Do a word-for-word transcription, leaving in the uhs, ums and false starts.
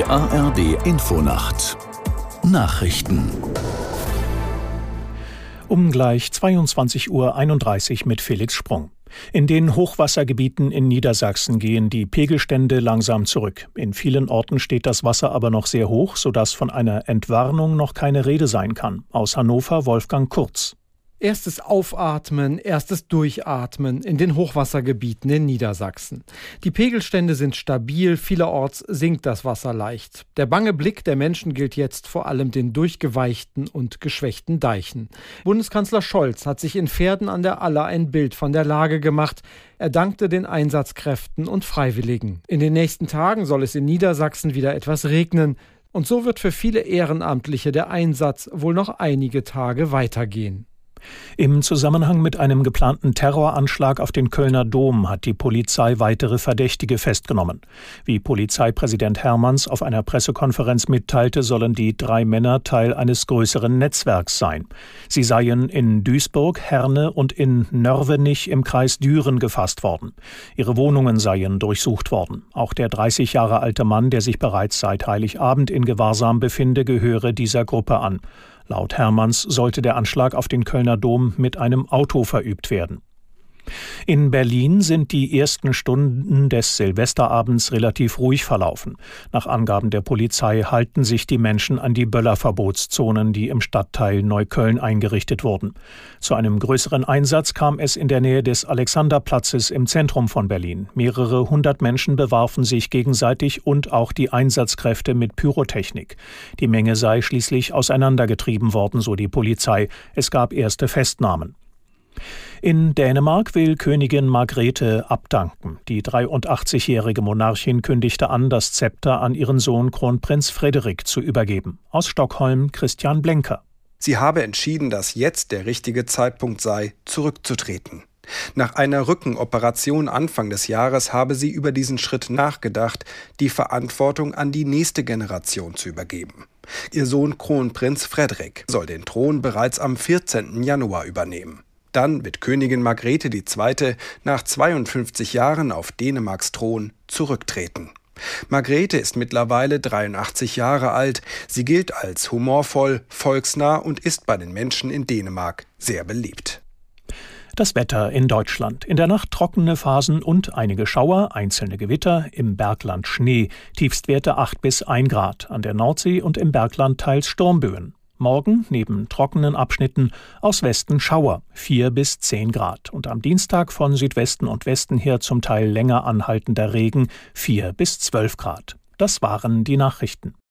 A R D Infonacht Nachrichten. Um gleich zweiundzwanzig Uhr einunddreißig mit Felix Sprung. In den Hochwassergebieten in Niedersachsen gehen die Pegelstände langsam zurück. In vielen Orten steht das Wasser aber noch sehr hoch, sodass von einer Entwarnung noch keine Rede sein kann. Aus Hannover Wolfgang Kurz. Erstes Aufatmen, erstes Durchatmen in den Hochwassergebieten in Niedersachsen. Die Pegelstände sind stabil, vielerorts sinkt das Wasser leicht. Der bange Blick der Menschen gilt jetzt vor allem den durchgeweichten und geschwächten Deichen. Bundeskanzler Scholz hat sich in Verden an der Aller ein Bild von der Lage gemacht. Er dankte den Einsatzkräften und Freiwilligen. In den nächsten Tagen soll es in Niedersachsen wieder etwas regnen. Und so wird für viele Ehrenamtliche der Einsatz wohl noch einige Tage weitergehen. Im Zusammenhang mit einem geplanten Terroranschlag auf den Kölner Dom hat die Polizei weitere Verdächtige festgenommen. Wie Polizeipräsident Hermanns auf einer Pressekonferenz mitteilte, sollen die drei Männer Teil eines größeren Netzwerks sein. Sie seien in Duisburg, Herne und in Nörvenich im Kreis Düren gefasst worden. Ihre Wohnungen seien durchsucht worden. Auch der dreißig Jahre alte Mann, der sich bereits seit Heiligabend in Gewahrsam befinde, gehöre dieser Gruppe an. Laut Hermanns sollte der Anschlag auf den Kölner Dom mit einem Auto verübt werden. In Berlin sind die ersten Stunden des Silvesterabends relativ ruhig verlaufen. Nach Angaben der Polizei halten sich die Menschen an die Böllerverbotszonen, die im Stadtteil Neukölln eingerichtet wurden. Zu einem größeren Einsatz kam es in der Nähe des Alexanderplatzes im Zentrum von Berlin. Mehrere hundert Menschen bewarfen sich gegenseitig und auch die Einsatzkräfte mit Pyrotechnik. Die Menge sei schließlich auseinandergetrieben worden, so die Polizei. Es gab erste Festnahmen. In Dänemark will Königin Margrethe abdanken. Die dreiundachtzigjährige Monarchin kündigte an, das Zepter an ihren Sohn Kronprinz Frederik zu übergeben. Aus Stockholm Christian Blenker. Sie habe entschieden, dass jetzt der richtige Zeitpunkt sei, zurückzutreten. Nach einer Rückenoperation Anfang des Jahres habe sie über diesen Schritt nachgedacht, die Verantwortung an die nächste Generation zu übergeben. Ihr Sohn Kronprinz Frederik soll den Thron bereits am vierzehnten Januar übernehmen. Dann wird Königin Margrethe die Zweite nach zweiundfünfzig Jahren auf Dänemarks Thron zurücktreten. Margrethe ist mittlerweile dreiundachtzig Jahre alt. Sie gilt als humorvoll, volksnah und ist bei den Menschen in Dänemark sehr beliebt. Das Wetter in Deutschland. In der Nacht trockene Phasen und einige Schauer, einzelne Gewitter, im Bergland Schnee. Tiefstwerte acht bis ein Grad. An der Nordsee und im Bergland teils Sturmböen. Morgen neben trockenen Abschnitten aus Westen Schauer, vier bis zehn Grad. Und am Dienstag von Südwesten und Westen her zum Teil länger anhaltender Regen, vier bis zwölf Grad. Das waren die Nachrichten.